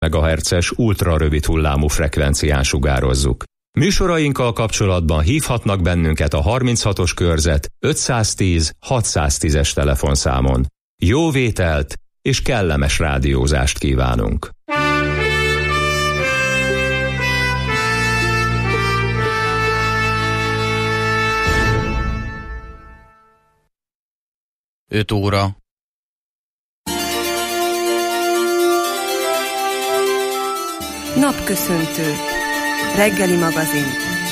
MHz-es ultrarövid hullámú frekvencián sugározzuk. Műsorainkkal kapcsolatban hívhatnak bennünket a 36-os körzet 510 610-es telefonszámon. Jó vételt és kellemes rádiózást kívánunk! Öt óra. Napköszöntő. Reggeli magazin.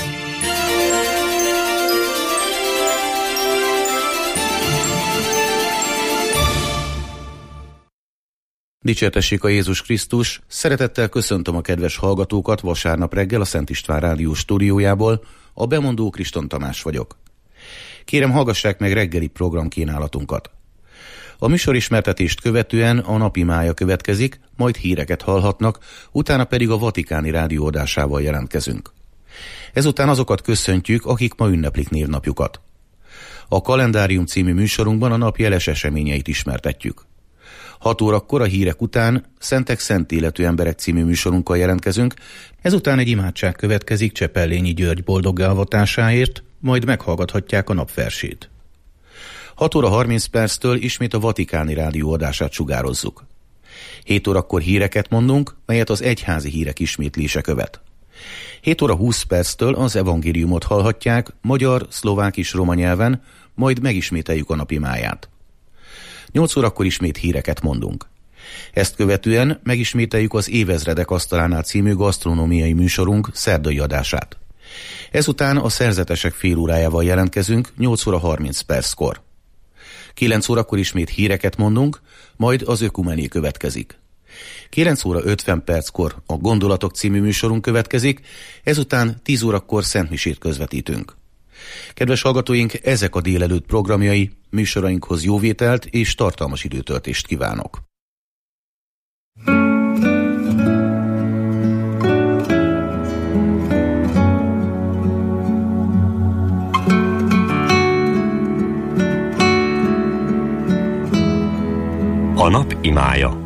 Dicsértessék a Jézus Krisztus! Szeretettel köszöntöm a kedves hallgatókat vasárnap reggel a Szent István Rádió stúdiójából. A bemondó Kriston Tamás vagyok. Kérem, hallgassák meg reggeli programkínálatunkat. A műsorismertetést követően a napimája következik, majd híreket hallhatnak, utána pedig a Vatikáni Rádió adásával jelentkezünk. Ezután azokat köszöntjük, akik ma ünneplik névnapjukat. A Kalendárium című műsorunkban a nap jeles eseményeit ismertetjük. 6 órakor a hírek után Szentek szent életű emberek című műsorunkkal jelentkezünk, ezután egy imádság következik Csepellényi György boldog elvatásáért, majd meghallgathatják a napversét. 6 óra 30 perctől ismét a Vatikáni Rádió adását sugározzuk. 7 órakor híreket mondunk, melyet az egyházi hírek ismétlése követ. 7 óra 20 perctől az evangéliumot hallhatják magyar, szlovák és roma nyelven, majd megismételjük a napimáját. 8 órakor ismét híreket mondunk. Ezt követően megismételjük az Évezredek asztalánál című gasztronómiai műsorunk szerdai adását. Ezután a szerzetesek fél órájával jelentkezünk 8 óra 30 perckor. 9 órakor ismét híreket mondunk, majd az ökumené következik. 9 óra 50 perckor a Gondolatok című műsorunk következik, ezután 10 órakor szentmisét közvetítünk. Kedves hallgatóink, ezek a délelőtt programjai, műsorainkhoz jóvételt és tartalmas időtöltést kívánok. A nap imája.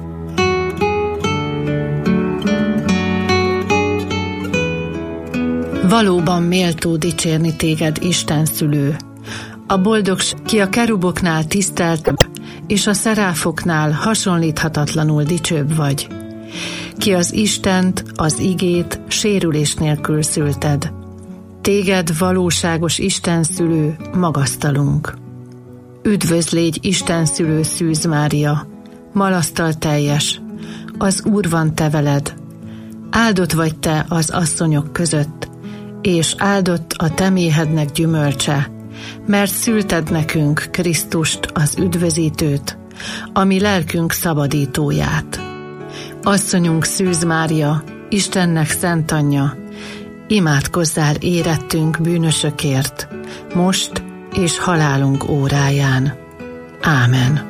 Valóban méltó dicsérni téged, Isten szülő. A boldogság, ki a keruboknál tiszteltebb, és a szeráfoknál hasonlíthatatlanul dicsőbb vagy. Ki az Istent, az igét sérülés nélkül szülted. Téged, valóságos Isten szülő, magasztalunk. Üdvözl légy, Isten szülő Szűz Mária, malasztal teljes, az Úr van te veled. Áldott vagy te az asszonyok között, és áldott a te méhednek gyümölcse, mert szülted nekünk Krisztust, az üdvözítőt, a mi lelkünk szabadítóját. Asszonyunk Szűz Mária, Istennek szent anyja, imádkozzál érettünk bűnösökért, most és halálunk óráján. Ámen.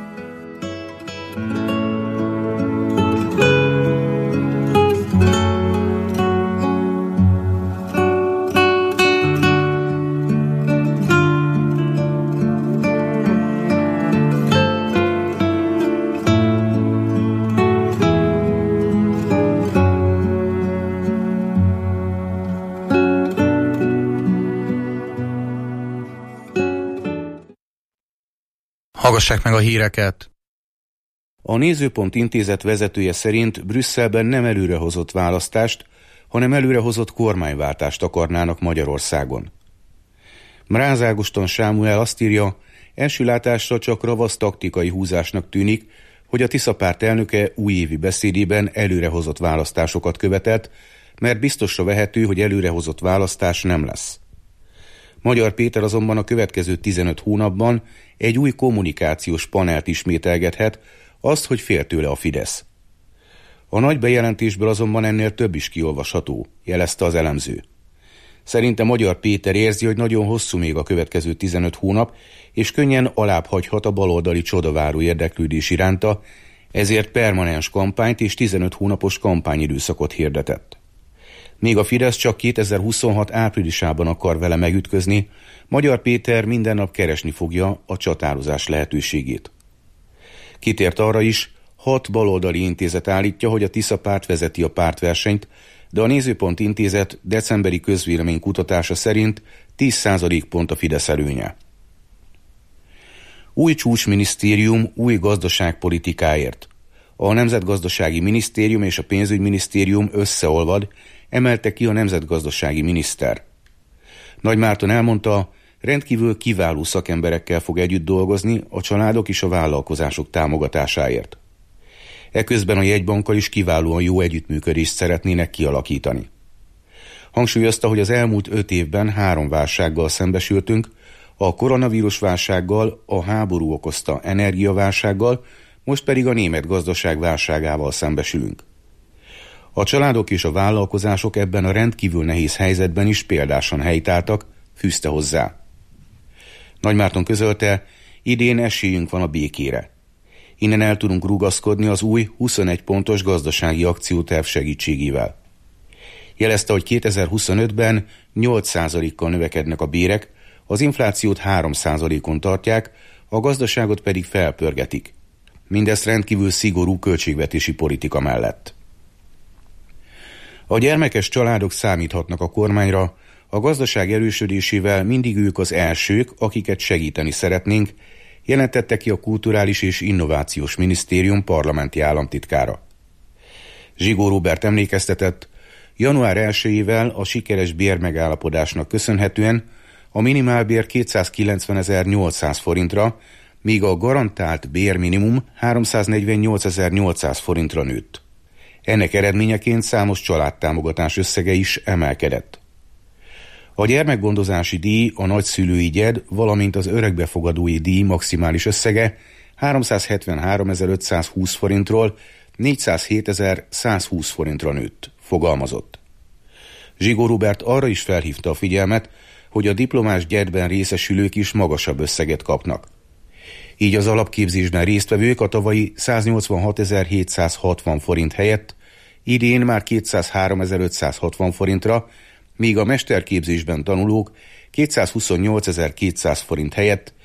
Hallgassák meg a híreket! A Nézőpont Intézet vezetője szerint Brüsszelben nem előrehozott választást, hanem előrehozott kormányváltást akarnának Magyarországon. Mráz Ágoston Sámuel azt írja, első látásra csak ravasz taktikai húzásnak tűnik, hogy a Tisza párt elnöke újévi beszédében előrehozott választásokat követett, mert biztosra vehető, hogy előrehozott választás nem lesz. Magyar Péter azonban a következő 15 hónapban egy új kommunikációs panelt ismételgethet, azt, hogy fél tőle a Fidesz. A nagy bejelentésből azonban ennél több is kiolvasható, jelezte az elemző. Szerinte Magyar Péter érzi, hogy nagyon hosszú még a következő 15 hónap, és könnyen alább hagyhat a baloldali csodaváró érdeklődés iránta, ezért permanens kampányt és 15 hónapos kampányidőszakot hirdetett. Míg a Fidesz csak 2026 áprilisában akar vele megütközni, Magyar Péter minden nap keresni fogja a csatározás lehetőségét. Kitért arra is, 6 baloldali intézet állítja, hogy a Tisza párt vezeti a pártversenyt, de a Nézőpont Intézet decemberi közvéleménykutatása szerint 10% pont a Fidesz előnye. Új csúcsminisztérium új gazdaságpolitikáért. A Nemzetgazdasági Minisztérium és a Pénzügyminisztérium összeolvad, emelte ki a nemzetgazdasági miniszter. Nagy Márton elmondta, rendkívül kiváló szakemberekkel fog együtt dolgozni a családok és a vállalkozások támogatásáért. Eközben a jegybankkal is kiválóan jó együttműködést szeretnének kialakítani. Hangsúlyozta, hogy az elmúlt 5 évben 3 válsággal szembesültünk, a koronavírus válsággal, a háború okozta energiaválsággal, most pedig a német gazdaság válságával szembesülünk. A családok és a vállalkozások ebben a rendkívül nehéz helyzetben is példásan helytáltak, fűzte hozzá. Nagy Márton közölte, idén esélyünk van a békére. Innen el tudunk rugaszkodni az új 21 pontos gazdasági akcióterv segítségével. Jelezte, hogy 2025-ben 8%-kal növekednek a bérek, az inflációt 3%-on tartják, a gazdaságot pedig felpörgetik. Mindezt rendkívül szigorú költségvetési politika mellett. A gyermekes családok számíthatnak a kormányra, a gazdaság erősödésével mindig ők az elsők, akiket segíteni szeretnénk, jelentette ki a Kulturális és Innovációs Minisztérium parlamenti államtitkára. Zsigó Róbert emlékeztetett, január 1-ével a sikeres bérmegállapodásnak köszönhetően a minimálbér 290.800 forintra, míg a garantált bérminimum 348.800 forintra nőtt. Ennek eredményeként számos családtámogatás összege is emelkedett. A gyermekgondozási díj, a nagyszülői gyed, valamint az örökbefogadói díj maximális összege 373.520 forintról 407.120 forintra nőtt, fogalmazott. Zsigó Róbert arra is felhívta a figyelmet, hogy a diplomás gyedben részesülők is magasabb összeget kapnak. Így az alapképzésben résztvevők a tavalyi 186.760 forint helyett idén már 203.560 forintra, míg a mesterképzésben tanulók 228.200 forint helyett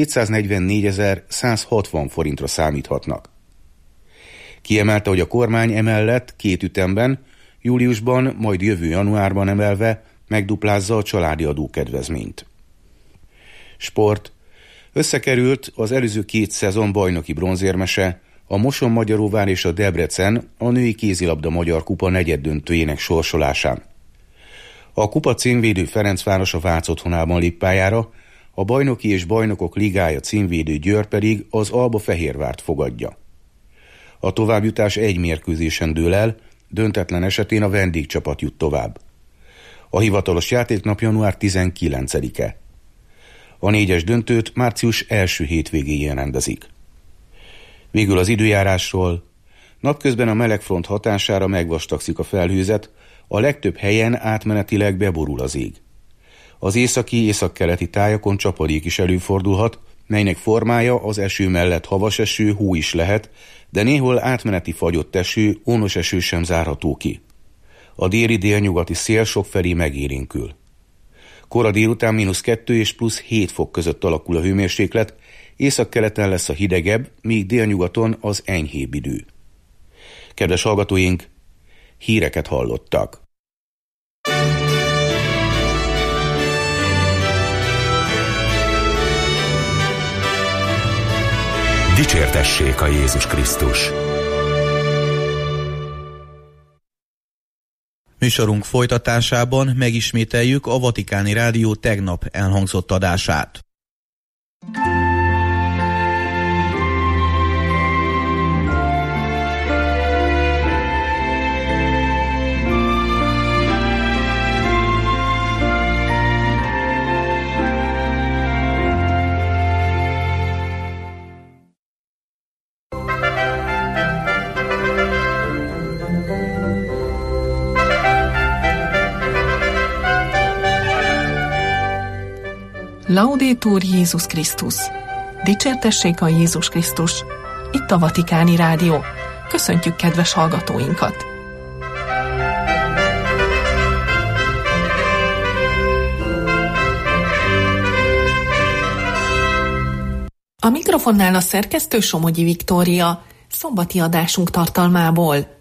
244.160 forintra számíthatnak. Kiemelte, hogy a kormány emellett 2 ütemben, júliusban, majd jövő januárban emelve megduplázza a családi adókedvezményt. Sport. Összekerült az előző 2 szezon bajnoki bronzérmese, a Moson-Magyaróvár és a Debrecen a női kézilabda magyar kupa negyeddöntőjének sorsolásán. A kupa címvédő Ferencváros a Vác otthonában lép pályára, a bajnoki és bajnokok ligája címvédő Győr pedig az Alba-Fehérvárt fogadja. A továbbjutás 1 mérkőzésen dől el, döntetlen esetén a vendégcsapat jut tovább. A hivatalos játéknap január 19-e. A 4-es döntőt március első hétvégéjén rendezik. Végül az időjárásról. Napközben a melegfront hatására megvastagszik a felhőzet, a legtöbb helyen átmenetileg beborul az ég. Az északi-északkeleti tájakon csapadék is előfordulhat, melynek formája az eső mellett havas eső, hó is lehet, de néhol átmeneti fagyott eső, ónos eső sem zárható ki. A déli-délnyugati szél sokfelé megélénkül. Kora délután -2 és +7 fok között alakul a hőmérséklet, északkeleten lesz a hidegebb, míg délnyugaton az enyhébb idő. Kedves hallgatóink, híreket hallottak. Dicsértessék a Jézus Krisztus! Műsorunk folytatásában megismételjük a Vatikáni Rádió tegnap elhangzott adását. Laudetur Jézus Krisztus! Dicsértessék a Jézus Krisztus! Itt a Vatikáni Rádió. Köszöntjük kedves hallgatóinkat! A mikrofonnál a szerkesztő Somogyi Viktória. szombati adásunk tartalmából.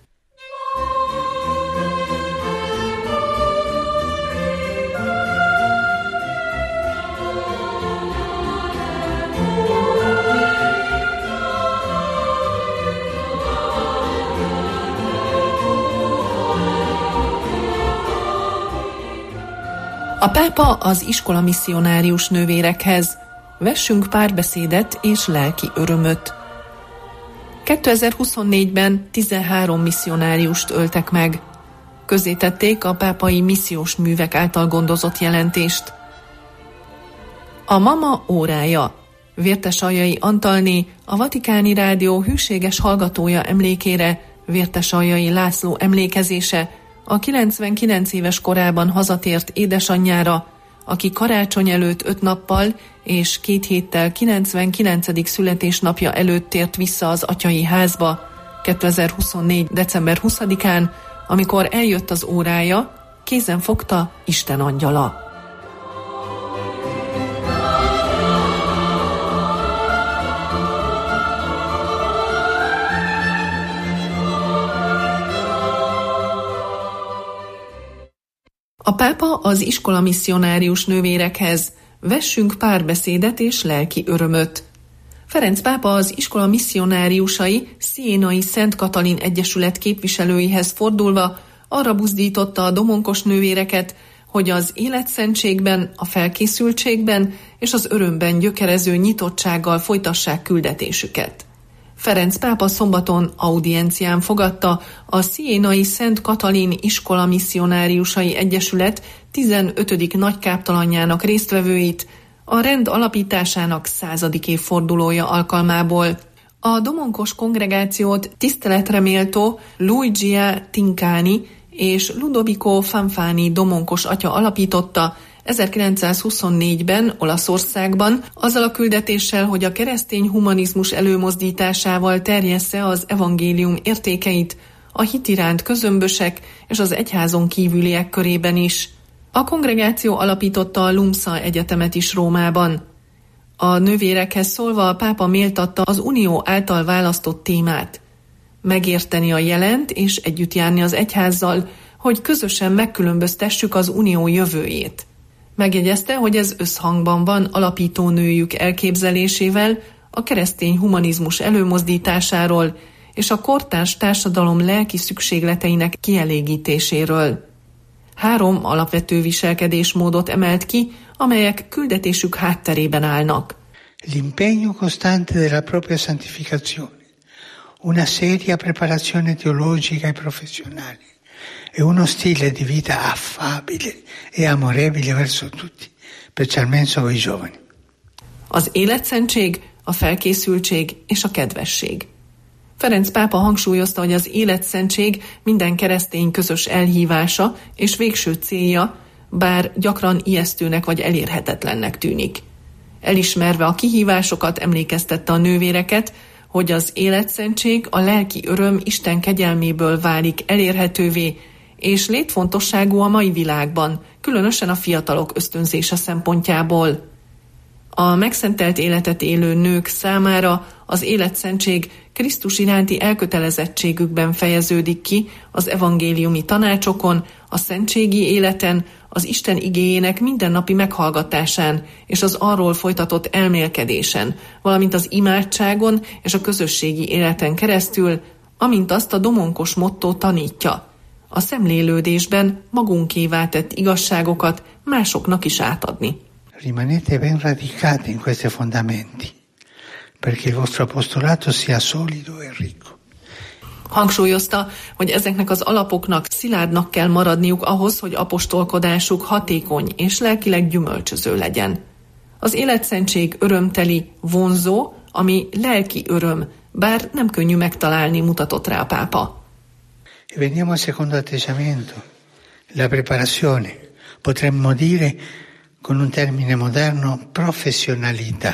A pápa az iskola misszionárius nővérekhez: vessünk párbeszédet és lelki örömöt. 2024-ben 13 misszionáriust öltek meg. Közzétették a pápai missziós művek által gondozott jelentést. A mama órája. Vértesaljai Antalné, a Vatikáni Rádió hűséges hallgatója emlékére, Vértesaljai László emlékezése a 99 éves korában hazatért édesanyjára, aki karácsony előtt 5 nappal és 2 héttel 99. születésnapja előtt tért vissza az atyai házba 2024. december 20-án, amikor eljött az órája, kézen fogta Isten angyala. A pápa az iskola misszionárius nővérekhez: vessünk párbeszédet és lelki örömöt. Ferenc pápa az iskola misszionáriusai Sienai Szent Katalin Egyesület képviselőihez fordulva arra buzdította a domonkos nővéreket, hogy az életszentségben, a felkészültségben és az örömben gyökerező nyitottsággal folytassák küldetésüket. Ferenc pápa szombaton audiencián fogadta a Sienai Szent Katalin Iskola Misszionáriusai Egyesület 15. nagykáptalanjának résztvevőit a rend alapításának 100. évfordulója alkalmából. A domonkos kongregációt tiszteletre méltó Luigia Tincani és Ludovico Fanfani domonkos atya alapította 1924-ben Olaszországban, azzal a küldetéssel, hogy a keresztény humanizmus előmozdításával terjessze az evangélium értékeit a hit iránt közömbösek és az egyházon kívüliek körében is. A kongregáció alapította a LUMSA egyetemet is Rómában. A nővérekhez szólva a pápa méltatta az unió által választott témát: megérteni a jelent és együtt járni az egyházzal, hogy közösen megkülönböztessük az unió jövőjét. Megjegyezte, hogy ez összhangban van alapító nőjük elképzelésével a keresztény humanizmus előmozdításáról és a kortárs társadalom lelki szükségleteinek kielégítéséről. 3 alapvető viselkedésmódot emelt ki, amelyek küldetésük hátterében állnak. L'impegno costante della propria santificazione, una seria preparazione teologica e professionale e uno stile di vita affabile e amorevole verso tutti, specialmente voi giovani. Az életszentség, a felkészültség és a kedvesség. Ferenc pápa hangsúlyozta, hogy az életszentség minden keresztény közös elhívása és végső célja, bár gyakran ijesztőnek vagy elérhetetlennek tűnik. Elismerve a kihívásokat, emlékeztette a nővéreket, hogy az életszentség, a lelki öröm Isten kegyelméből válik elérhetővé, és létfontosságú a mai világban, különösen a fiatalok ösztönzése szempontjából. A megszentelt életet élő nők számára az életszentség Krisztus iránti elkötelezettségükben fejeződik ki az evangéliumi tanácsokon, a szentségi életen, az Isten igéjének mindennapi meghallgatásán és az arról folytatott elmélkedésen, valamint az imádságon és a közösségi életen keresztül, amint azt a domonkos mottó tanítja: a szemlélődésben magunkévá tett igazságokat másoknak is átadni. Rimanete ben radicati in questi fondamenti, perché il vostro apostolato sia solido e ricco. Hangsúlyozta, hogy ezeknek az alapoknak szilárdnak kell maradniuk ahhoz, hogy apostolkodásuk hatékony és lelkileg gyümölcsöző legyen. Az életszentség örömteli, vonzó, ami lelki öröm, bár nem könnyű megtalálni, mutatott rá a pápa. E veniamo al secondo atteggiamento, la preparazione, potremmo dire con un termine moderno, professionalità.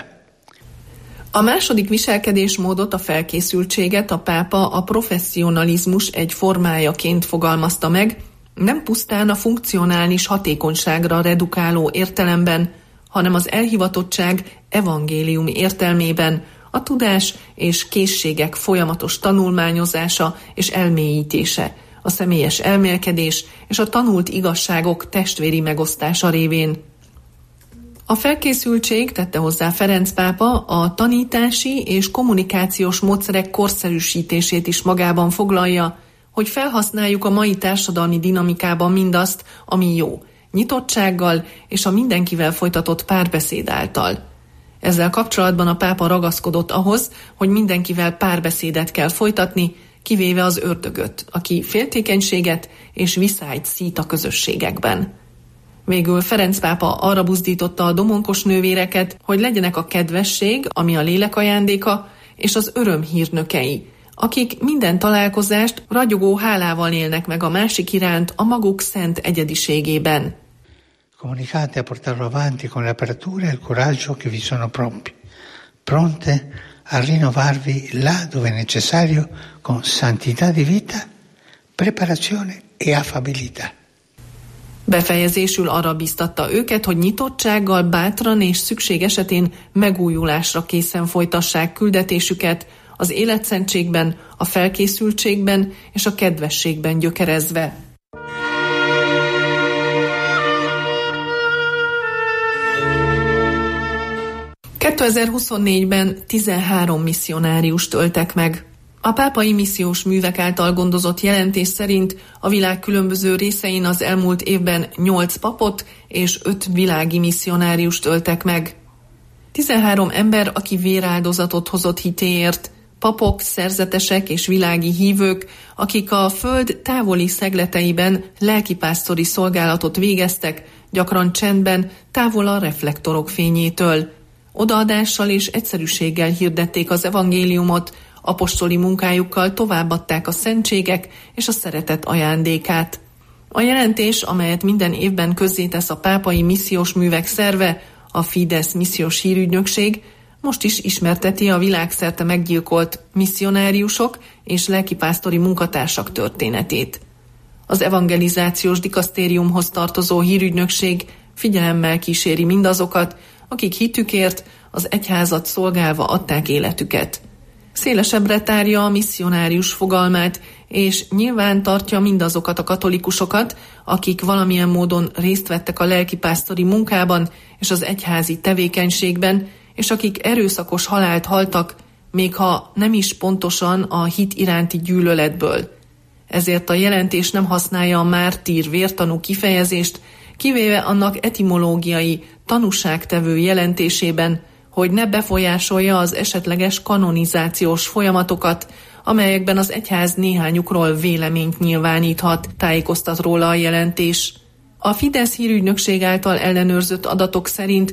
A második viselkedésmódot, a felkészültséget a pápa a professzionalizmus egy formájaként fogalmazta meg, nem pusztán a funkcionális hatékonyságra redukáló értelemben, hanem az elhivatottság evangéliumi értelmében, a tudás és készségek folyamatos tanulmányozása és elmélyítése, a személyes elmélkedés és a tanult igazságok testvéri megosztása révén. A felkészültség, tette hozzá Ferenc pápa, a tanítási és kommunikációs módszerek korszerűsítését is magában foglalja, hogy felhasználjuk a mai társadalmi dinamikában mindazt, ami jó, nyitottsággal és a mindenkivel folytatott párbeszéd által. Ezzel kapcsolatban a pápa ragaszkodott ahhoz, hogy mindenkivel párbeszédet kell folytatni, kivéve az ördögöt, aki féltékenységet és viszályt szít a közösségekben. Végül Ferenc pápa arra buzdította a domonkos nővéreket, hogy legyenek a kedvesség, ami a lélek ajándéka, és az öröm hírnökei, akik minden találkozást ragyogó hálával élnek meg a másik iránt a maguk szent egyediségében. Comunicate a portarlo avanti con l'apertura e il coraggio che vi sono pronte a rinnovarvi là dove è necessario con santità di vita, preparazione e affabilità. Befejezésül arra bíztatta őket, hogy nyitottsággal, bátran és szükség esetén megújulásra készen folytassák küldetésüket, az életszentségben, a felkészültségben és a kedvességben gyökerezve. ...2024-ben 13 misszionáriust öltek meg. A pápai missziós művek által gondozott jelentés szerint a világ különböző részein az elmúlt évben 8 papot és 5 világi misszionáriust öltek meg. 13 ember, aki véráldozatot hozott hitéért, papok, szerzetesek és világi hívők, akik a föld távoli szegleteiben lelkipásztori szolgálatot végeztek, gyakran csendben, távol a reflektorok fényétől. Odaadással és egyszerűséggel hirdették az evangéliumot, apostoli munkájukkal továbbadták a szentségek és a szeretet ajándékát. A jelentés, amelyet minden évben közzétesz a pápai missziós művek szerve, a Fides missziós hírügynökség, most is ismerteti a világszerte meggyilkolt misszionáriusok és lelkipásztori munkatársak történetét. Az evangelizációs dikasztériumhoz tartozó hírügynökség figyelemmel kíséri mindazokat, akik hitükért, az egyházat szolgálva adták életüket. Szélesebbre tárja a misszionárius fogalmát, és nyilván tartja mindazokat a katolikusokat, akik valamilyen módon részt vettek a lelkipásztori munkában és az egyházi tevékenységben, és akik erőszakos halált haltak, még ha nem is pontosan a hit iránti gyűlöletből. Ezért a jelentés nem használja a mártír vértanú kifejezést, kivéve annak etimológiai, tanúságtevő jelentésében, hogy ne befolyásolja az esetleges kanonizációs folyamatokat, amelyekben az egyház néhányukról véleményt nyilváníthat, tájékoztat róla a jelentés. A Fidesz hírügynökség által ellenőrzött adatok szerint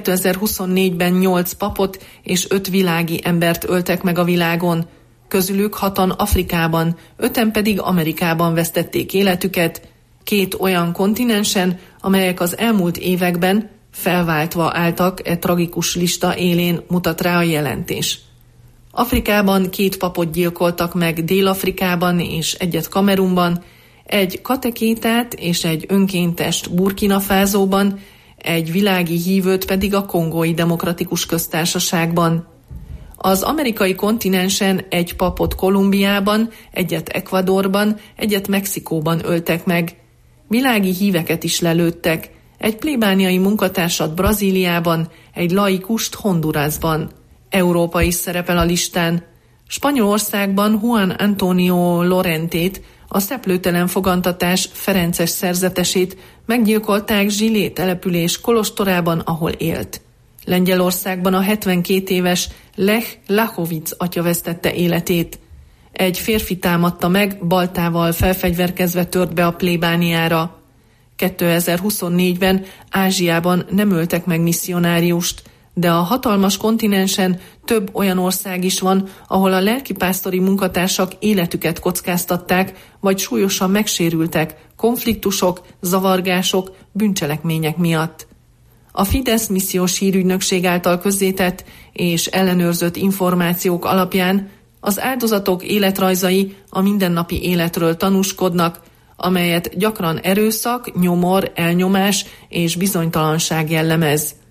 2024-ben 8 papot és 5 világi embert öltek meg a világon, közülük 6-an Afrikában, 5-en pedig Amerikában vesztették életüket, 2 olyan kontinensen, amelyek az elmúlt években felváltva álltak e tragikus lista élén, mutat rá a jelentés. Afrikában 2 papot gyilkoltak meg Dél-Afrikában és egyet Kamerunban, egy katekétát és egy önkéntest Burkina Fasóban, egy világi hívőt pedig a Kongói Demokratikus Köztársaságban. Az amerikai kontinensen egy papot Kolumbiában, egyet Ecuadorban, egyet Mexikóban öltek meg. Világi híveket is lelőttek, egy plébániai munkatársat Brazíliában, egy laikust Hondurasban. Európa is szerepel a listán. Spanyolországban Juan Antonio Lorentét, a szeplőtelen fogantatás ferences szerzetesét meggyilkolták Zsilé település kolostorában, ahol élt. Lengyelországban a 72 éves Lech Lachovic atya vesztette életét. Egy férfi támadta meg, baltával felfegyverkezve tört be a plébániára. 2024-ben Ázsiában nem öltek meg misszionáriust, de a hatalmas kontinensen több olyan ország is van, ahol a lelkipásztori munkatársak életüket kockáztatták, vagy súlyosan megsérültek konfliktusok, zavargások, bűncselekmények miatt. A Fidesz missziós hírügynökség által közzétett és ellenőrzött információk alapján az áldozatok életrajzai a mindennapi életről tanúskodnak, amelyet gyakran erőszak, nyomor, elnyomás és bizonytalanság jellemez.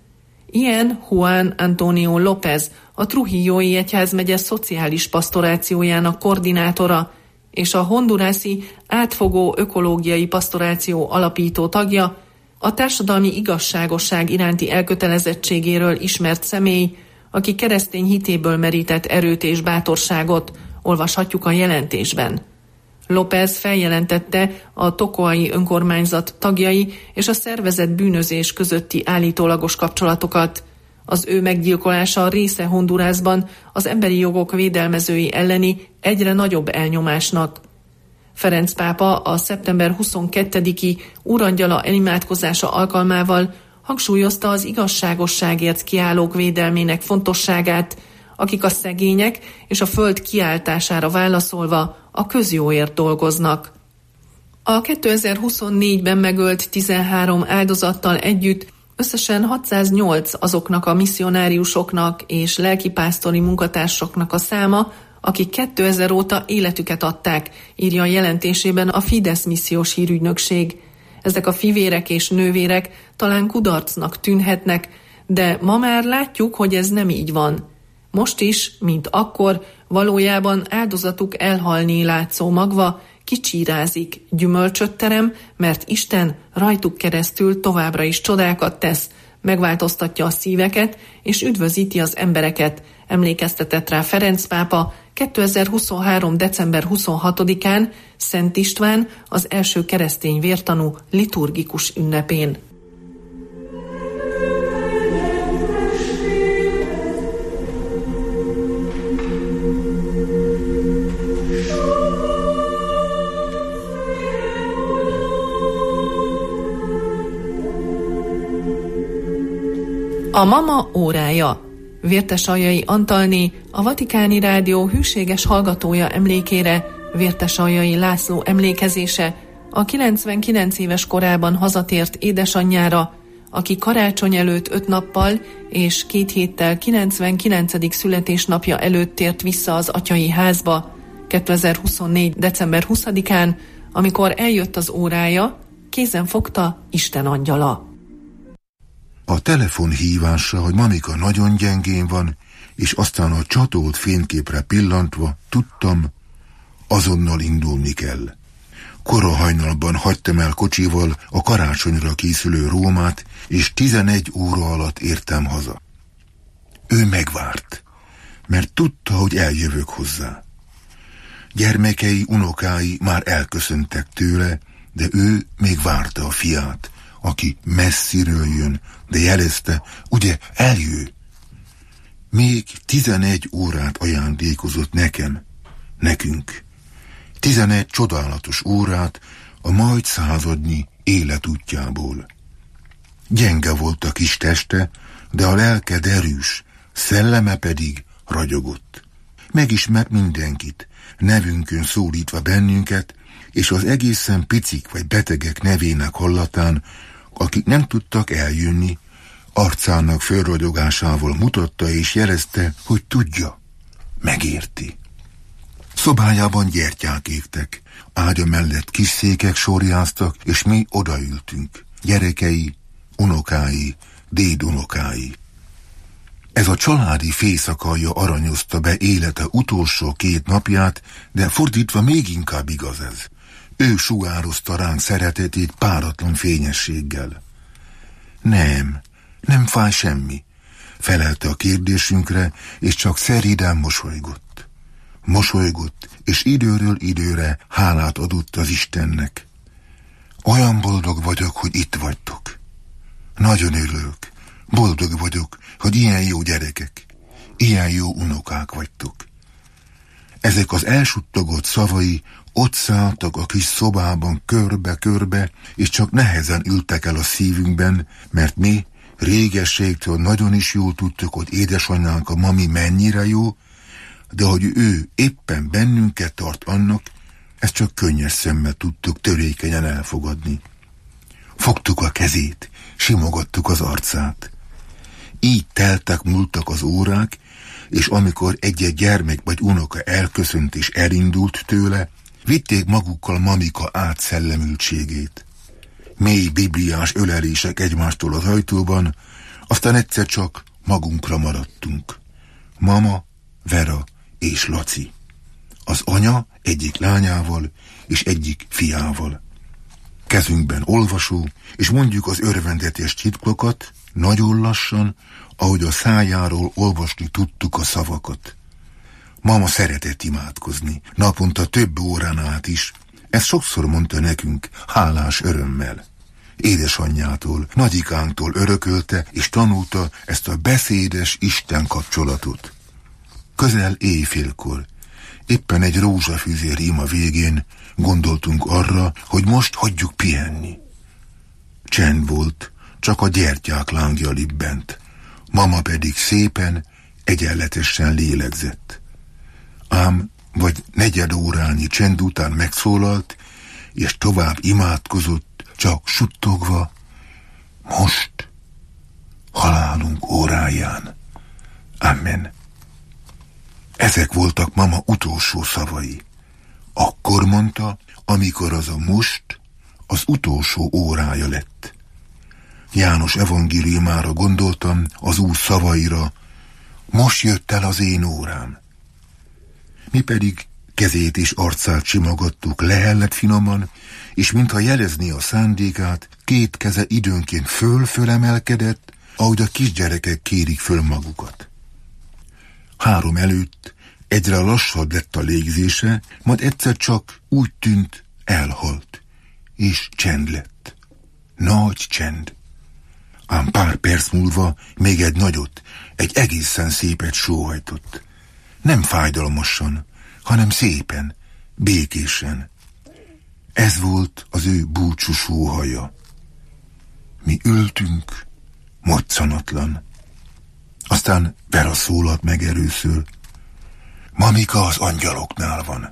Ilyen Juan Antonio López, a Trujillói egyházmegye szociális pastorációjának koordinátora, és a hondurászi átfogó ökológiai pastoráció alapító tagja, a társadalmi igazságosság iránti elkötelezettségéről ismert személy, aki keresztény hitéből merített erőt és bátorságot, olvashatjuk a jelentésben. López feljelentette a tocoai önkormányzat tagjai és a szervezett bűnözés közötti állítólagos kapcsolatokat. Az ő meggyilkolása része Hondurasban az emberi jogok védelmezői elleni egyre nagyobb elnyomásnak. Ferenc pápa a szeptember 22-i Úrangyala elimádkozása alkalmával hangsúlyozta az igazságosságért kiállók védelmének fontosságát, akik a szegények és a föld kiáltására válaszolva a közjóért dolgoznak. A 2024-ben megölt 13 áldozattal együtt összesen 608 azoknak a misszionáriusoknak és lelkipásztori munkatársaknak a száma, akik 2000 óta életüket adták, írja a jelentésében a Fidesz missziós hírügynökség. Ezek a fivérek és nővérek talán kudarcnak tűnhetnek, de ma már látjuk, hogy ez nem így van. Most is, mint akkor, valójában áldozatuk elhalni látszó magva kicsírázik, gyümölcsöt terem, mert Isten rajtuk keresztül továbbra is csodákat tesz, megváltoztatja a szíveket és üdvözíti az embereket, emlékeztetett rá Ferenc pápa 2023. december 26-án Szent István, az első keresztény vértanú liturgikus ünnepén. A mama órája. Vértesaljai Antalné, a Vatikáni Rádió hűséges hallgatója emlékére, Vértesaljai László emlékezése, a 99 éves korában hazatért édesanyjára, aki karácsony előtt 5 nappal és 2 héttel 99. születésnapja előtt tért vissza az atyai házba, 2024. december 20-án, amikor eljött az órája, kézen fogta Isten angyala. A telefon hívása, hogy mamika nagyon gyengén van, és aztán a csatolt fényképre pillantva tudtam, azonnal indulni kell. Kora hajnalban hagytam el kocsival a karácsonyra készülő Rómát, és 11 óra alatt értem haza. Ő megvárt, mert tudta, hogy eljövök hozzá. Gyermekei, unokái már elköszöntek tőle, de ő még várta a fiát, aki messziről jön, de jelezte, ugye eljő. Még 11 órát ajándékozott nekem, nekünk. 11 csodálatos órát a majd századnyi életútjából. Gyenge volt a kis teste, de a lelke derűs, szelleme pedig ragyogott. Megismert mindenkit, nevünkön szólítva bennünket, és az egészen picik vagy betegek nevének hallatán, akik nem tudtak eljönni, arcának fölragyogásával mutatta és jelezte, hogy tudja, megérti. Szobájában gyertyák égtek, ágya mellett kis székek sorjáztak, és mi odaültünk, gyerekei, unokái, dédunokái. Ez a családi fészakalja aranyozta be élete utolsó 2 napját, de fordítva még inkább igaz ez. Ő sugározta ránk szeretetét páratlan fényességgel. Nem fáj semmi, felelte a kérdésünkre, és csak szeriden mosolygott. Mosolygott, és időről időre hálát adott az Istennek. Olyan boldog vagyok, hogy itt vagytok. Nagyon örülök, boldog vagyok, hogy ilyen jó gyerekek, ilyen jó unokák vagytok. Ezek az elsuttogott szavai ott szálltak a kis szobában körbe-körbe, és csak nehezen ültek el a szívünkben, mert mi régességtől nagyon is jól tudtuk, hogy édesanyánk a mami mennyire jó, de hogy ő éppen bennünket tart annak, ezt csak könnyes szemmel tudtuk törékenyen elfogadni. Fogtuk a kezét, simogattuk az arcát. Így teltek, múltak az órák, és amikor egy-egy gyermek vagy unoka elköszönt és elindult tőle, vitték magukkal mamika átszellemültségét. Mély bibliás ölelések egymástól az ajtóban, Aztán egyszer csak magunkra maradtunk. Mama, Vera és Laci. Az anya egyik lányával és egyik fiával. Kezünkben olvasó, és mondjuk az örvendetes titkokat, nagyon lassan, ahogy a szájáról olvasni tudtuk a szavakat. Mama szeretett imádkozni, naponta több órán át is. Ezt sokszor mondta nekünk, hálás örömmel. Édesanyjától, nagyikánktól örökölte és tanulta ezt a beszédes Isten kapcsolatot. Közel éjfélkor, éppen egy rózsafüzér ima végén gondoltunk arra, hogy most hagyjuk pihenni. Csend volt, csak a gyertyák lángja libbent. Mama pedig szépen, egyenletesen lélegzett. Ám vagy negyed órányi csend után megszólalt, és tovább imádkozott, csak suttogva, most, halálunk óráján. Amen. Ezek voltak mama utolsó szavai. Akkor mondta, amikor az a most az utolsó órája lett. János evangéliumára gondoltam, az Úr szavaira, most jött el az én órám. Mi pedig kezét és arcát simogattuk lehellett finoman, és mintha jelezné a szándékát, két keze időnként föl-fölemelkedett, ahogy a kisgyerekek kérik föl magukat. 3 előtt egyre lassabb lett a légzése, majd egyszer csak úgy tűnt, elhalt, és csend lett. Nagy csend. Ám pár perc múlva még egy nagyot, egy egészen szépet sóhajtott. Nem fájdalmasan, hanem szépen, békésen. Ez volt az ő búcsú sóhaja. Mi ültünk, moccanatlan. Aztán Vera szólalt meg először. Mamika az angyaloknál van.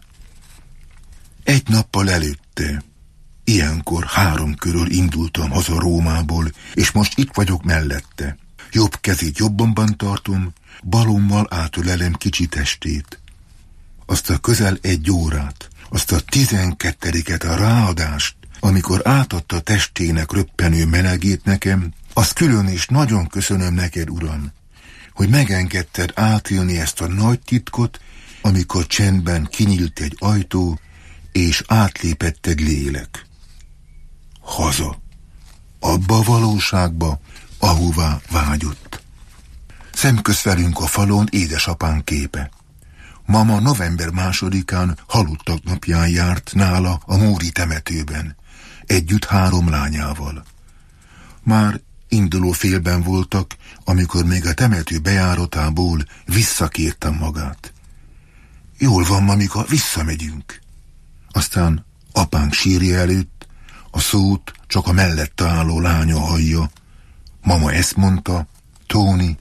Egy nappal előtte, ilyenkor 3 körül indultam haza Rómából, és most itt vagyok mellette. Jobb kezét jobbomban tartom, balommal átölelem kicsi testét. Azt a közel 1 órát, azt a 12-et a ráadást, amikor átadta testének röppenő melegét nekem, azt külön és nagyon köszönöm neked, Uram, hogy megengedted átélni ezt a nagy titkot, amikor csendben kinyílt egy ajtó, és átlépett egy lélek. Haza. Abba a valóságba, ahová vágyott. Szemközt velünk a falon édesapánk képe. Mama november 2-án halottak napján járt nála a Móri temetőben, együtt 3 lányával. Már induló félben voltak, amikor még a temető bejáratából visszakértem magát. Jól van, Mamika, visszamegyünk. Aztán apánk sírja előtt a szót csak a mellette álló lánya hallja. Mama ezt mondta, Tóni,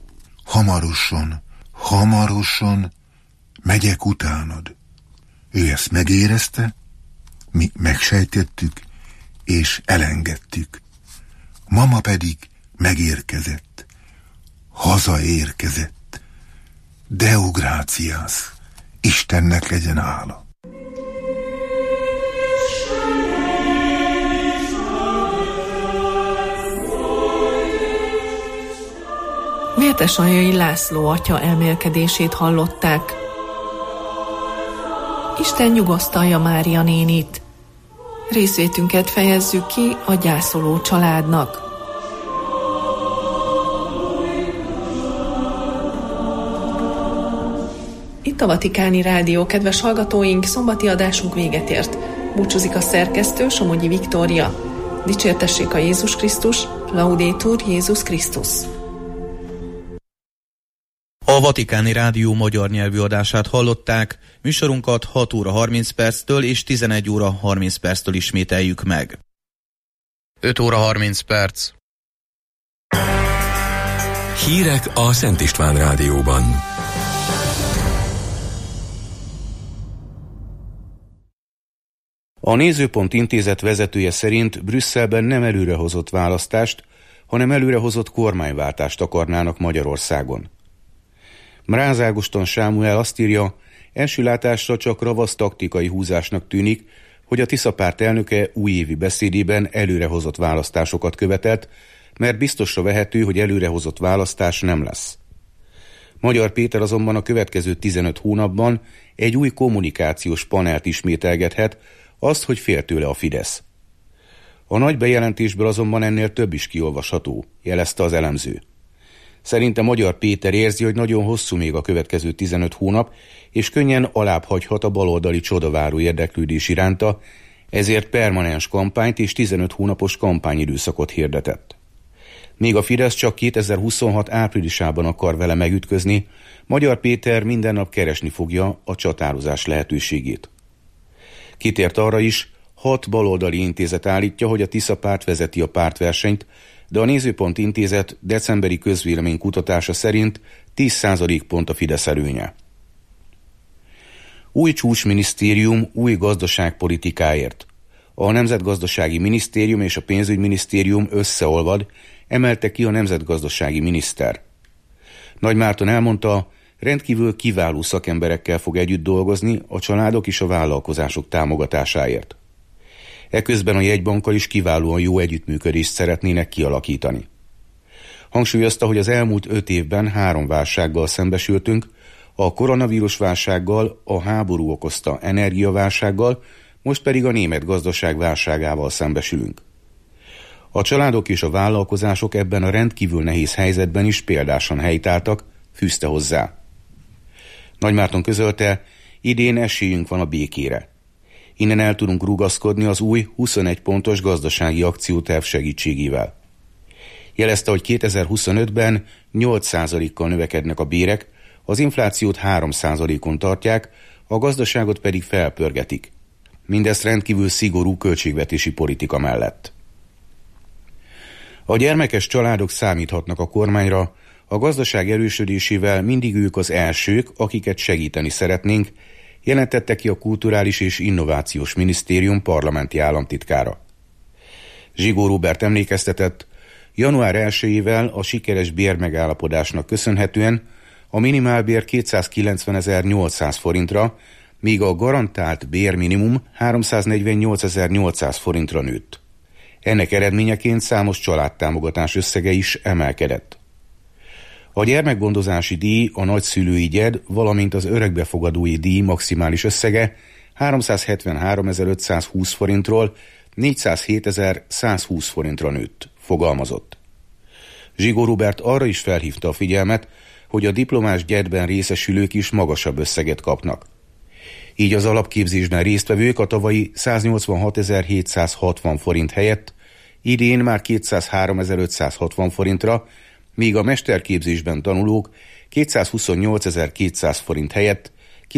hamarosan megyek utánad. Ő ezt megérezte, mi megsejtettük, és elengedtük. Mama pedig megérkezett, hazaérkezett. Deo gratias, Istennek legyen hála. Vértesanyjai László atya elmélkedését hallották. Isten nyugosztalja Mária nénit. Részvétünket fejezzük ki a gyászoló családnak. Itt a Vatikáni Rádió, kedves hallgatóink, szombati adásunk véget ért. Búcsúzik a szerkesztő, Somogyi Viktória. Dicsértessék a Jézus Krisztus, Laudetur Jézus Krisztus. A Vatikáni Rádió magyar nyelvű adását hallották, műsorunkat 6 óra 30 perctől és 11 óra 30 perctől ismételjük meg. 5 óra 30 perc. Hírek a Szent István Rádióban. A Nézőpont Intézet vezetője szerint Brüsszelben nem előrehozott választást, hanem előrehozott kormányváltást akarnának Magyarországon. Mráz Ágoston Sámuel azt írja, első látásra csak ravasz taktikai húzásnak tűnik, hogy a Tisza párt elnöke újévi beszédében előrehozott választásokat követett, mert biztosra vehető, hogy előrehozott választás nem lesz. Magyar Péter azonban a következő 15 hónapban egy új kommunikációs panelt ismételgethet, azt, hogy fél tőle a Fidesz. A nagy bejelentésből azonban ennél több is kiolvasható, jelezte az elemző. Szerinte Magyar Péter érzi, hogy nagyon hosszú még a következő 15 hónap, és könnyen alábbhagyhat a baloldali csodaváró érdeklődés iránta, ezért permanens kampányt és 15 hónapos kampányidőszakot hirdetett. Míg a Fidesz csak 2026 áprilisában akar vele megütközni, Magyar Péter minden nap keresni fogja a csatározás lehetőségét. Kitért arra is, 6 baloldali intézet állítja, hogy a Tisza párt vezeti a pártversenyt, de a Nézőpont intézet decemberi közvéleménykutatása szerint 10% pont a Fidesz előnye. Új csúcsminisztérium új gazdaságpolitikáért. A Nemzetgazdasági Minisztérium és a Pénzügyminisztérium összeolvad, emelte ki a nemzetgazdasági miniszter. Nagy Márton elmondta, rendkívül kiváló szakemberekkel fog együtt dolgozni a családok és a vállalkozások támogatásáért. Eközben a jegybankkal is kiválóan jó együttműködést szeretnének kialakítani. Hangsúlyozta, hogy az elmúlt 5 évben 3 válsággal szembesültünk, a koronavírus válsággal, a háború okozta energiaválsággal, most pedig a német gazdaság válságával szembesülünk. A családok és a vállalkozások ebben a rendkívül nehéz helyzetben is példásan helytáltak, fűzte hozzá. Nagy Márton közölte, idén esélyünk van a békére. Innen el tudunk rugaszkodni az új 21 pontos gazdasági akcióterv segítségével. Jelezte, hogy 2025-ben 8%-kal növekednek a bérek, az inflációt 3%-on tartják, a gazdaságot pedig felpörgetik. Mindezt rendkívül szigorú költségvetési politika mellett. A gyermekes családok számíthatnak a kormányra, a gazdaság erősödésével mindig ők az elsők, akiket segíteni szeretnénk, jelentette ki a Kulturális és Innovációs Minisztérium parlamenti államtitkára. Zsigó Róbert emlékeztetett, január 1-ével a sikeres bérmegállapodásnak köszönhetően a minimálbér 290.800 forintra, míg a garantált bérminimum 348.800 forintra nőtt. Ennek eredményeként számos családtámogatás összege is emelkedett. A gyermekgondozási díj, a nagyszülői gyed, valamint az örökbefogadói díj maximális összege 373.520 forintról 407.120 forintra nőtt, fogalmazott. Zsigó Róbert arra is felhívta a figyelmet, hogy a diplomás gyedben részesülők is magasabb összeget kapnak. Így az alapképzésben résztvevők a tavalyi 186.760 forint helyett idén már 203.560 forintra, míg a mesterképzésben tanulók 228.200 forint helyett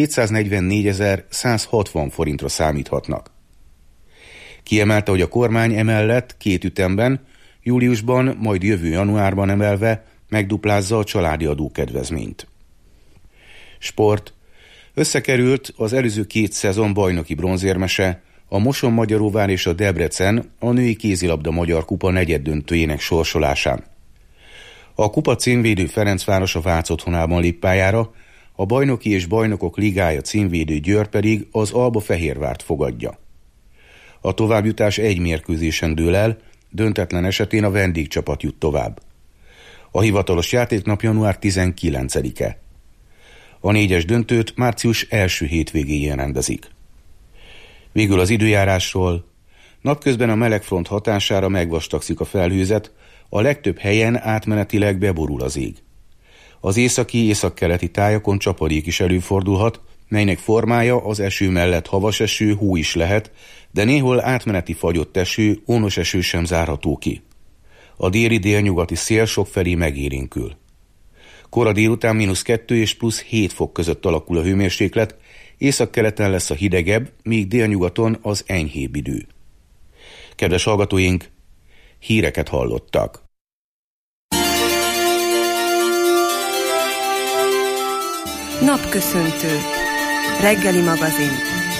244.160 forintra számíthatnak. Kiemelte, hogy a kormány emellett 2 ütemben, júliusban, majd jövő januárban emelve megduplázza a családi adókedvezményt. Sport. Összekerült az előző 2 szezon bajnoki bronzérmese, a Moson-Magyaróvár és a Debrecen a női kézilabda magyar kupa negyeddöntőjének sorsolásán. A kupa címvédő Ferencváros a Vác otthonában lép pályára, a bajnoki és bajnokok ligája címvédő Győr pedig az Alba Fehérvárt fogadja. A továbbjutás 1 mérkőzésen dől el, döntetlen esetén a vendégcsapat jut tovább. A hivatalos játéknap január 19-e. A 4-es döntőt március első hétvégéjén rendezik. Végül az időjárásról. Napközben a melegfront hatására megvastagszik a felhőzet, a legtöbb helyen átmenetileg beborul az ég. Az északi-északkeleti tájakon csapadék is előfordulhat, melynek formája az eső mellett havas eső, hó is lehet, de néhol átmeneti fagyott eső, ónos eső sem zárható ki. A déli-délnyugati szél sokfelé megélénkül. Kora délután -2 és +7 fok között alakul a hőmérséklet, északkeleten lesz a hidegebb, míg délnyugaton az enyhébb idő. Kedves hallgatóink, híreket hallottak. Napköszöntő. Reggeli magazin.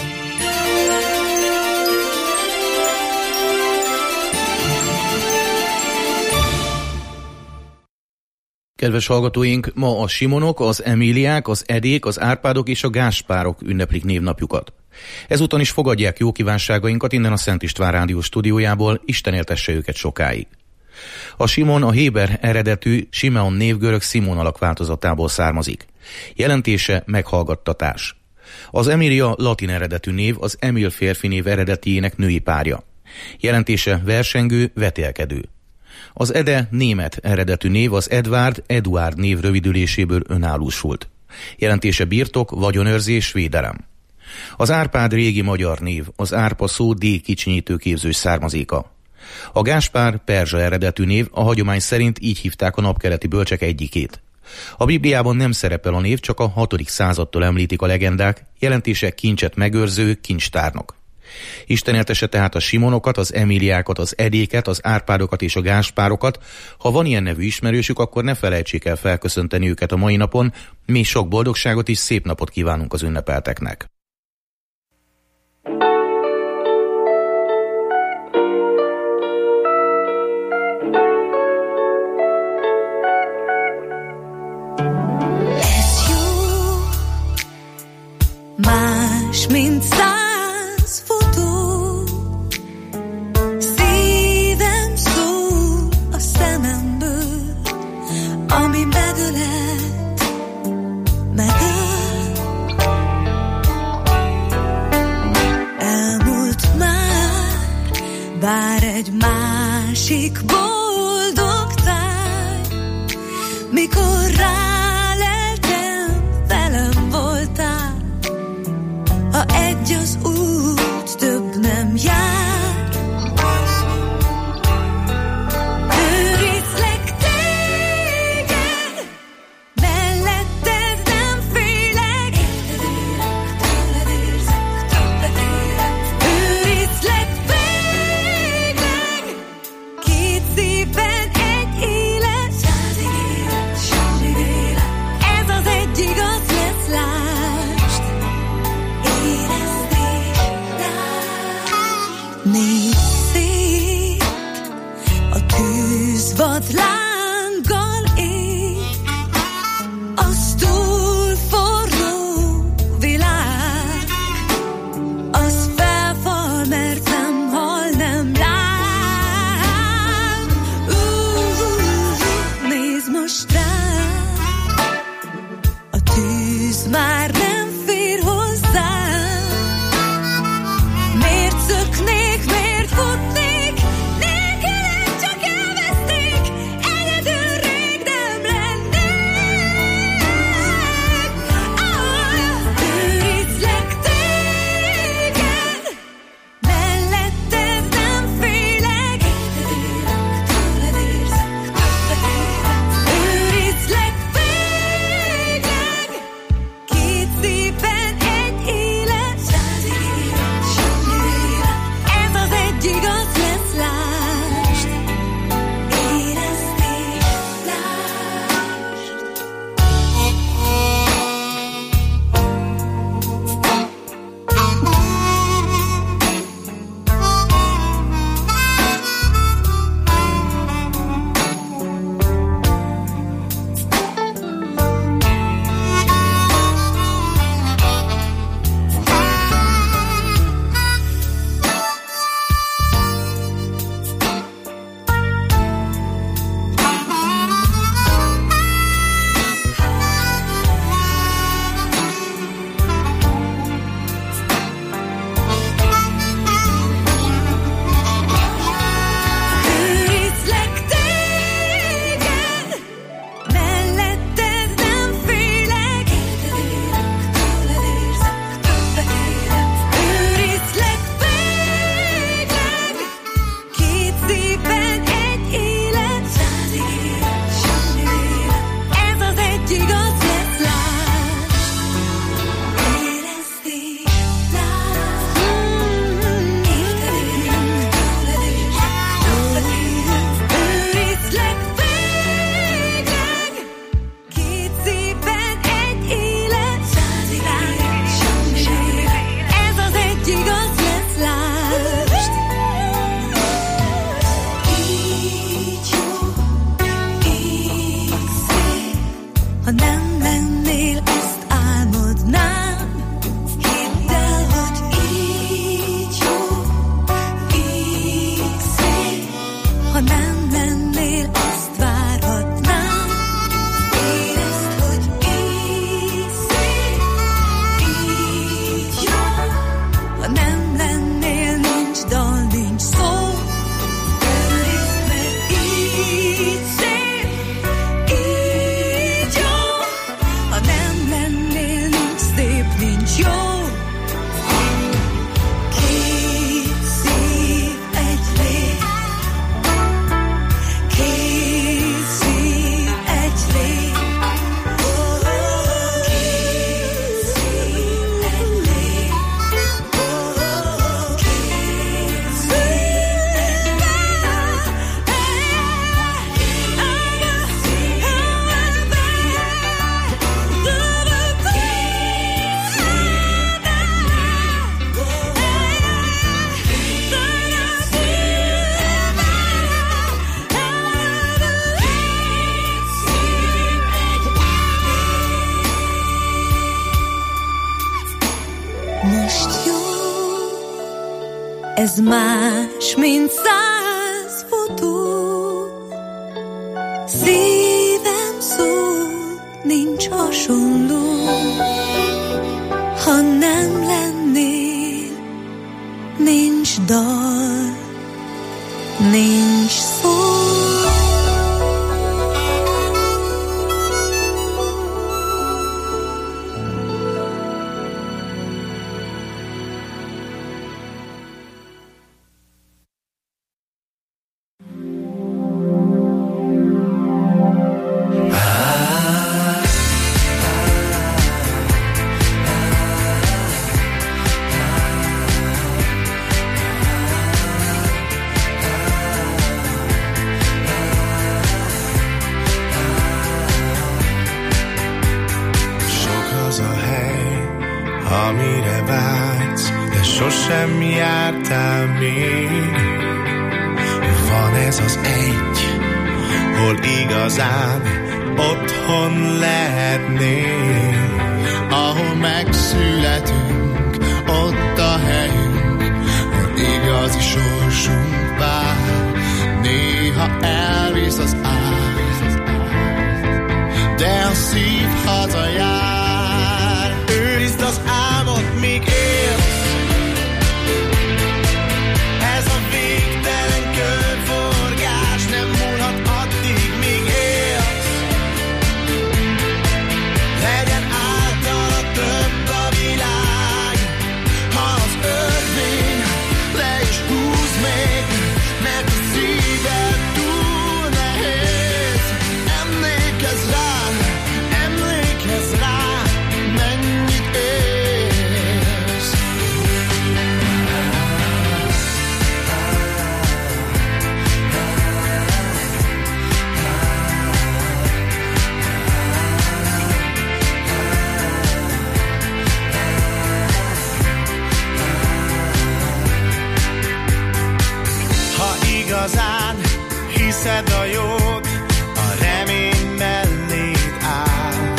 Kedves hallgatóink, ma a Simonok, az Emíliák, az Edék, az Árpádok és a Gáspárok ünneplik névnapjukat. Ezúton is fogadják jó kívánságainkat innen a Szent István Rádió stúdiójából, Isten éltesse őket sokáig. A Simon a héber eredetű Simeon név görög Simon alakváltozatából származik. Jelentése meghallgattatás. Az Emilia latin eredetű név az Emil férfi név eredetiének női párja. Jelentése versengő, vetélkedő. Az Ede német eredetű név az Eduard név rövidüléséből önállósult. Jelentése birtok, vagyonőrzés, védelem. Az Árpád régi magyar név, az árpa szó D kicsinyítőképzős származéka. A Gáspár perzsa eredetű név, a hagyomány szerint így hívták a napkeleti bölcsek egyikét. A Bibliában nem szerepel a név, csak a 6. századtól említik a legendák, jelentése kincset megőrző, kincstárnok. Isten éltesse tehát a Simonokat, az Emíliákat, az Edéket, az Árpádokat és a Gáspárokat. Ha van ilyen nevű ismerősük, akkor ne felejtsék el felköszönteni őket a mai napon. Mi sok boldogságot és szép napot kívánunk az ünnepelteknek. Más, mint 100 futó, szívem szól a szememből, ami megölett, megöl. Elmúlt már, bár egy másik boldog táj, mikor ráleltem, velem voltál. Ha egy az út, több nem jár. Őrizlek téged, melletted nem félek. Tőled érzek, többet érek. Őrizlek végleg, két szívben egy élet. 100 élet, semmi vélet. Ez az egy igaz lesz, lásd. Négy szép, a tűz vad lánggal ég, az túl forró világ, az felfal, mert nem hal, nem láng. Nézd most rám, a tűz már nem fér hozzá. Miért szöknék, miért futnék, nélküled csak elveszték, ez más, mint 100 futó. Szívem szól, nincs hasonló. Ha nem lennél, nincs dal, nincs szó. amire vágysz, de sosem jártál még. Van ez az egy, hol igazán otthon lehetnél, ahol megszületünk, ott a helyünk, hol igazi sorsunk vár. Néha elvisz az ágy, de a szív hazajár. Őrizd az álmot, míg élsz, ez a végtelen körforgás nem múlhat addig, míg élsz. Legyen általa több a világ, ha az örvény le is húz még, mert a szíved túl nehéz. Emlékezz rá, mennyit élsz. Ha igazán hiszed a jót, a remény melléd áll.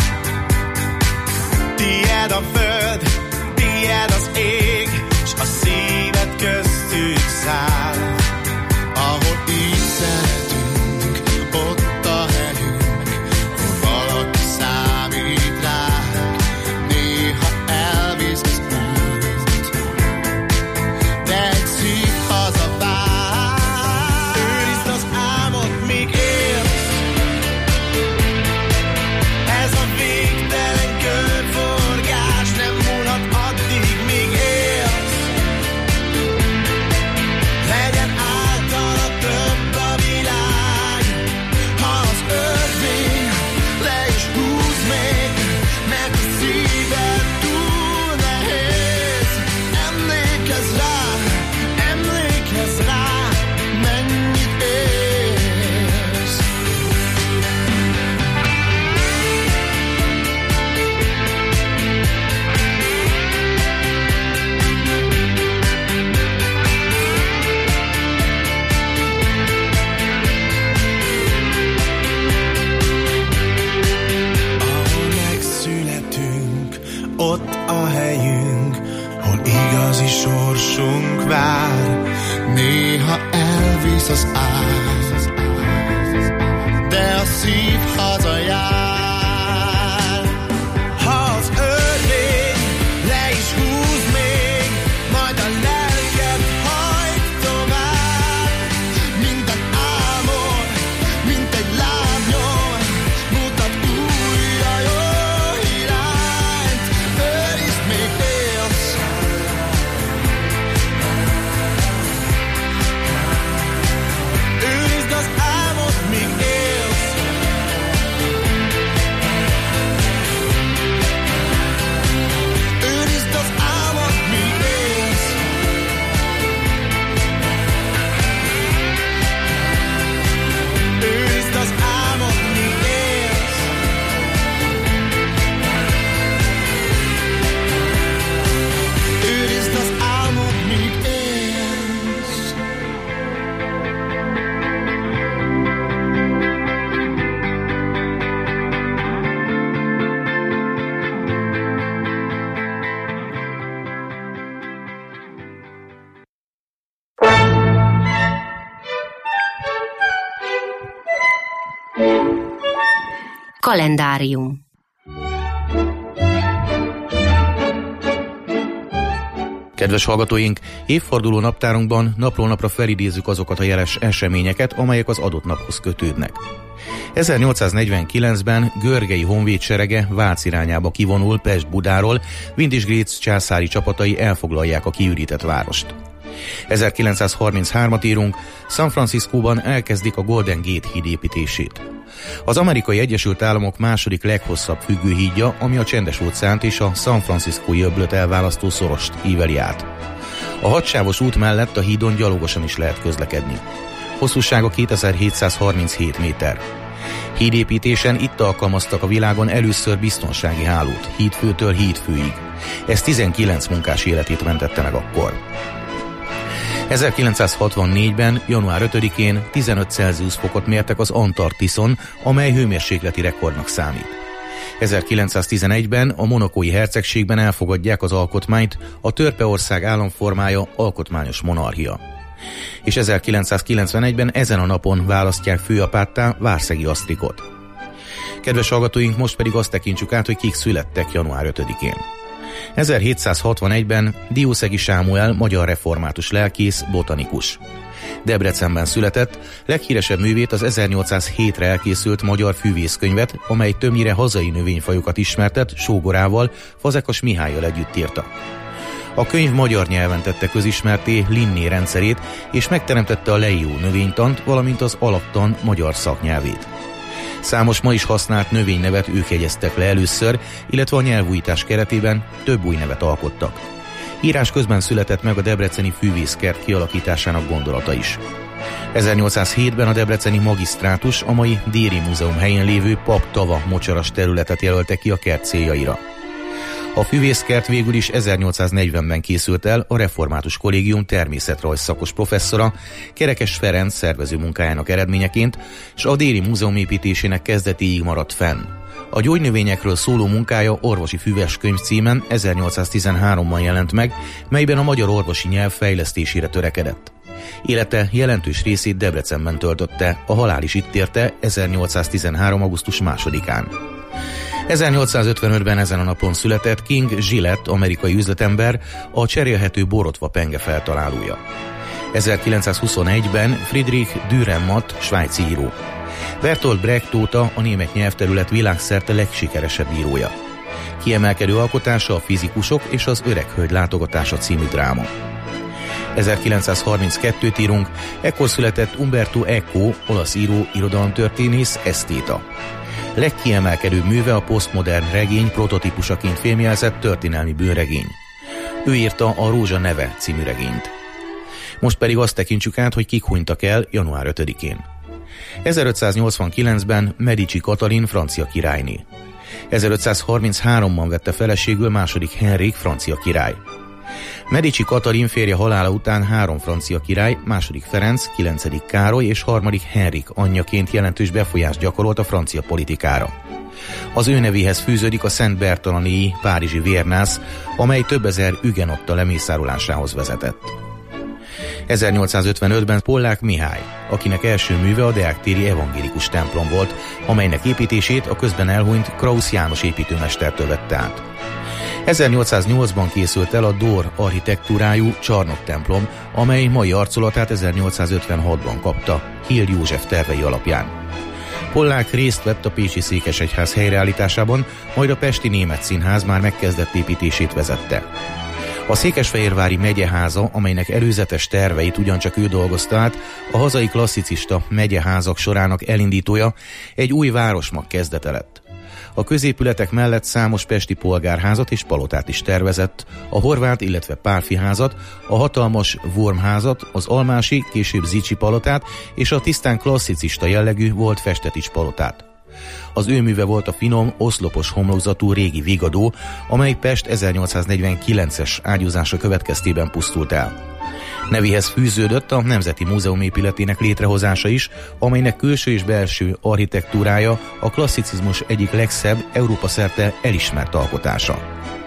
Tied a föld, tied az ég, s a szíved köztük száll. Ahol így szeretünk, ott a helyünk, hol valaki számít ránk. Néha elvisz az út, de egy szív hazavár. Őrizd az álmot, míg élsz, ez a végtelen körforgás nem múlhat addig, míg élsz. Legyen általa több a világ, ha az örvény le is húz még, mert a szíved túl nehéz. Emlékezz rá, mennyit élsz. Ahol megszületünk, ott a helyünk, hol igazi sorsunk vár. Néha elvisz az ágy, de a szív hazajár. Ha az örvény le is húz még, majd a lelked hajt tovább. Mint egy álmod, mint egy lábnyom, mutat újra jó irányt. Őrizd, még élsz. Kalendárium. Kedves hallgatóink, évforduló naptárunkban napról napra felidézzük azokat a jeles eseményeket, amelyek az adott naphoz kötődnek. 1849-ben Görgei honvéd serege Vác irányába kivonul Pest-Budáról, Windisgrétz császári csapatai elfoglalják a kiürített várost. 1933-at írunk, San Franciscóban elkezdik a Golden Gate híd építését. Az Amerikai Egyesült Államok második leghosszabb függőhídja, ami a Csendes-óceánt és a San Franciscói öblöt elválasztó szorost íveli át. A hadsávos út mellett a hídon gyalogosan is lehet közlekedni. Hosszúsága 2737 méter. Hídépítésen itt alkalmaztak a világon először biztonsági hálót, hídfőtől hídfőig. Ez 19 munkás életét mentette meg akkor. 1964-ben, január 5-én 15 Celsius fokot mértek az Antarktiszon, amely hőmérsékleti rekordnak számít. 1911-ben a Monacói hercegségben elfogadják az alkotmányt, a Törpeország államformája alkotmányos monarchia. És 1991-ben ezen a napon választják főapáttá Várszegi Asztrikot. Kedves hallgatóink, most pedig azt tekintsük át, hogy kik születtek január 5-én. 1761-ben Diószegi Sámuel magyar református lelkész, botanikus. Debrecenben született, leghíresebb művét az 1807-re elkészült magyar fűvészkönyvet, amely többnyire hazai növényfajokat ismertet, sógorával, Fazekas Mihállyal együtt írta. A könyv magyar nyelven tette közismerté Linné rendszerét, és megteremtette a Leió növénytant, valamint az alaptan magyar szaknyelvét. Számos ma is használt növénynevet ők jegyeztek le először, illetve a nyelvújítás keretében több új nevet alkottak. Írás közben született meg a debreceni fűvészkert kialakításának gondolata is. 1807-ben a debreceni magisztrátus a mai Déri Múzeum helyén lévő Pap-Tava mocsaras területet jelölte ki a kert céljaira. A fűvészkert végül is 1840-ben készült el a Református Kollégium természetrajz szakos professzora, Kerekes Ferenc szervező munkájának eredményeként, és a Déri Múzeum építésének kezdetéig maradt fenn. A gyógynövényekről szóló munkája Orvosi füves könyv címen 1813-ban jelent meg, melyben a magyar orvosi nyelv fejlesztésére törekedett. Élete jelentős részét Debrecenben töltötte, a halál is itt érte 1813. augusztus 2-án. 1855-ben ezen a napon született King Gillette, amerikai üzletember, a cserélhető borotva penge feltalálója. 1921-ben Friedrich Dürrenmatt, svájci író. Bertolt Brecht óta a német nyelvterület világszerte legsikeresebb írója. Kiemelkedő alkotása a Fizikusok és az Öreg hölgy látogatása című dráma. 1932-t írunk, ekkor született Umberto Eco, olasz író, irodalomtörténész, esztéta. Legkiemelkedőbb műve a posztmodern regény prototípusaként fémjelzett történelmi bűnregény. Ő írta a Rózsa neve című regényt. Most pedig azt tekintsük át, hogy kik hunytak el január 5-én. 1589-ben Medici Katalin francia királyné. 1533-ban vette feleségül második Henrik francia király. Medici Katalin férje halála után 3 francia király, második Ferenc, 9. Károly és harmadik Henrik anyjaként jelentős befolyást gyakorolt a francia politikára. Az ő nevéhez fűződik a Szent Bertalanéi párizsi vérnász, amely több ezer ügenotta lemészárolásához vezetett. 1855-ben Pollák Mihály, akinek első műve a deák-téri evangélikus templom volt, amelynek építését a közben elhunyt Krausz János építőmestertől vette át. 1808-ban készült el a Dór architektúrájú Csarnok templom, amely mai arcolatát 1856-ban kapta, Hill József tervei alapján. Pollák részt vett a pécsi székesegyház helyreállításában, majd a pesti német színház már megkezdett építését vezette. A székesfehérvári megyeháza, amelynek előzetes terveit ugyancsak ő dolgozta át, a hazai klasszicista megyeházak sorának elindítója, egy új városmag kezdete lett. A középületek mellett számos pesti polgárházat és palotát is tervezett, a Horváth, illetve Pálffy házat, a hatalmas Wormházat, az Almási, később Zichy palotát és a tisztán klasszicista jellegű Volt Festetics palotát. Az ő műve volt a finom, oszlopos homlokzatú régi vigadó, amely Pest 1849-es ágyúzása következtében pusztult el. Nevéhez fűződött a Nemzeti Múzeum épületének létrehozása is, amelynek külső és belső architektúrája a klasszicizmus egyik legszebb, Európa szerte elismert alkotása.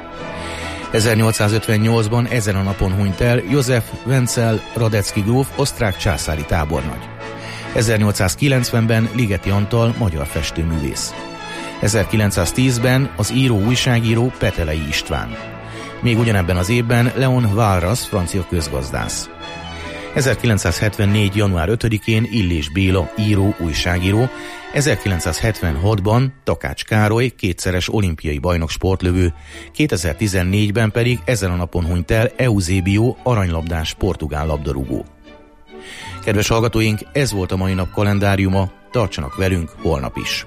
1858-ban ezen a napon hunyt el József Wenzel Radetzky gróf, osztrák császári tábornagy. 1890-ben Ligeti Antal magyar festőművész. 1910-ben az újságíró Petelei István. Még ugyanebben az évben Leon Walras, francia közgazdász. 1974. január 5-én Illés Béla, író, újságíró, 1976-ban Takács Károly, kétszeres olimpiai bajnok sportlövő, 2014-ben pedig ezen a napon hunyt el Eusébio, aranylabdás portugál labdarúgó. Kedves hallgatóink, ez volt a mai nap kalendáriuma, tartsanak velünk holnap is!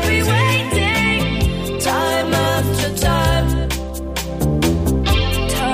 Time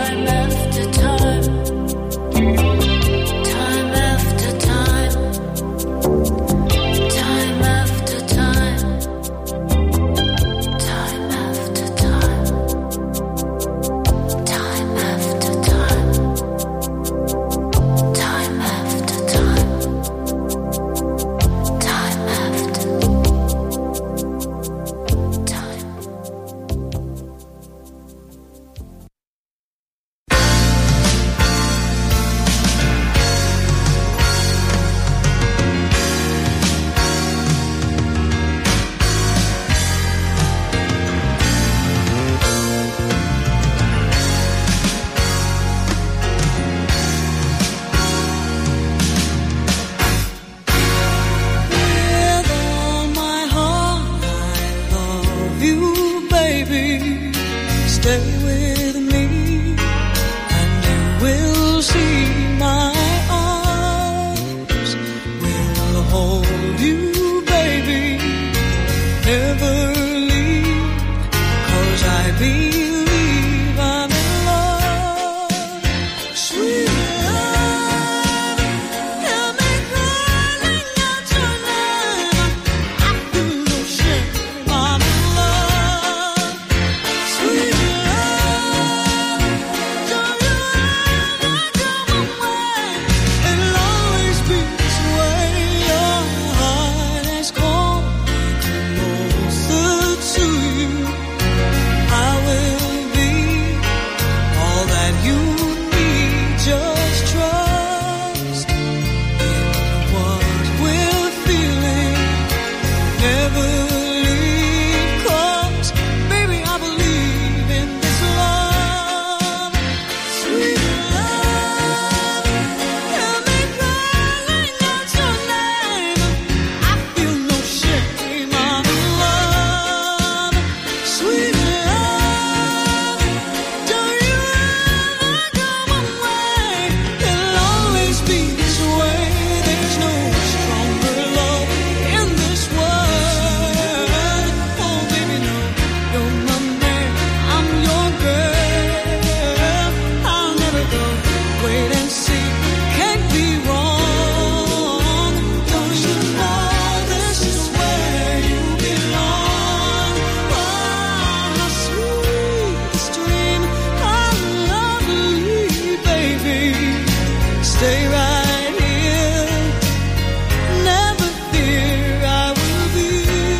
stay with me, and you will see my arms will hold you, baby, never leave, 'cause I believe I'm in love, sweet love. Hear me calling out your name, I feel no shame, I'm in love, sweet love. Don't you ever come away, it'll always be this way. Your heart has called closer to you. I will be all that you need. Just trust in what we're feeling. Never leave, 'cause baby I believe in this love, sweet love. Hear me calling out your name, I feel no shame, I'm in love, sweet love. Don't you ever come away, it'll always be this way. There's no stronger love in this world. Oh baby, no, you're my man, I'm your girl. I'll never go, wait and see, can't be wrong. Don't you know this is where you belong? Oh, my sweetest dream, how lovely, baby. Stay right here, never fear, I will be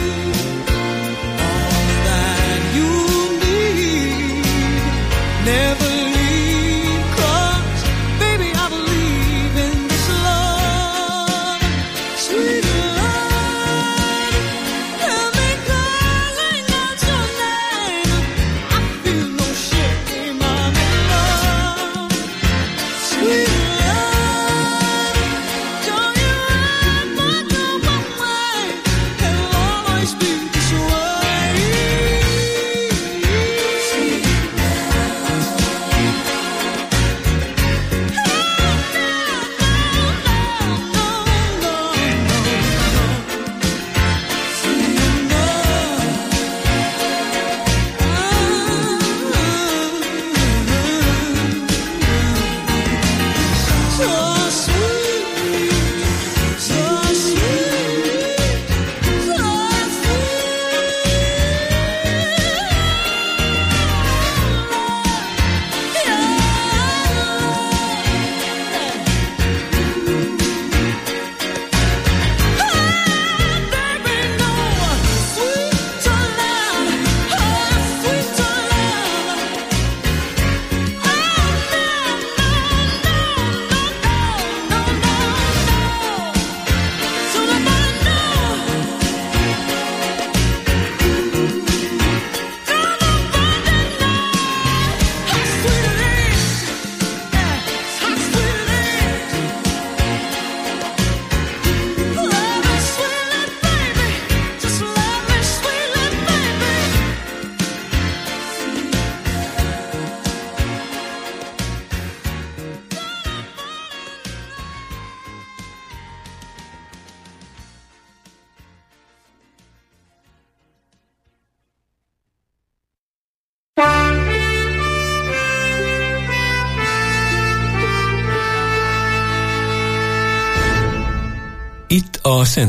all that you need. Never leave, 'cause baby I believe in this love, sweet love. Hear me calling out your name, I feel no shame, I'm in love, sweet love. Don't you ever go away, it'll always be this way, sweet Itt a